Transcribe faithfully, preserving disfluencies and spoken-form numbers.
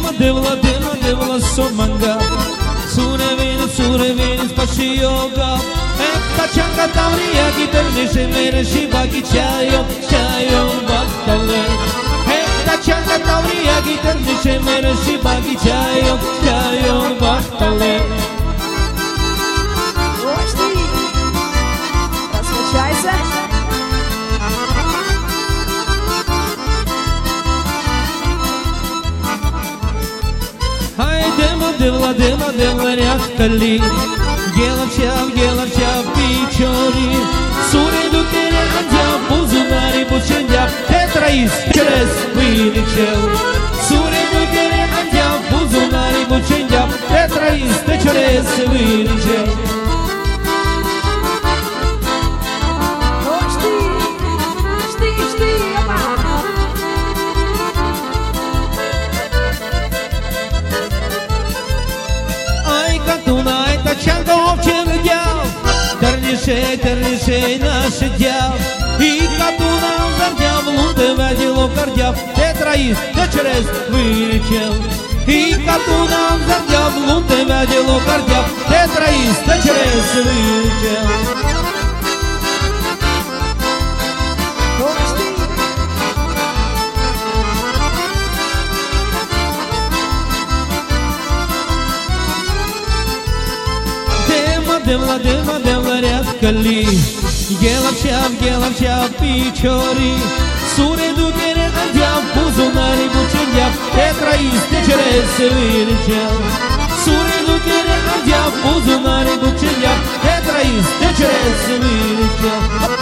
Dema devla dema devla somanga Sure veni sure veni spashi yoga Ekta changa tavriya gitar nishe mere shiva ki chayo chayo baktale Ekta changa tavriya gitar nishe mere shiva ki chayo chayo baktale Раскачайся. Hai dema devla dema devla ryakkali Gelavchav gelavchav pichori Sure dukere andjav buzunari buchenjav Tetrais через вылечил Sure dukere andjav buzunari buchenjav Tetrais через вылечил Чанга овчен дяв, Търнишей, търнишей наше дяв И като нам зардяв, лунде ведило кардяв Тетраист, те чрез вылечил И като нам зардяв, лунде ведило кардяв Тетраист, те чрез вылечил Devla devla devla ryakkali Gelavchav gelavchav pichori Sure dukere andjav buzunari buchenjav Tetrais te через вылечил Sure dukere andjav buzunari buchenjav Tetrais te через вылечил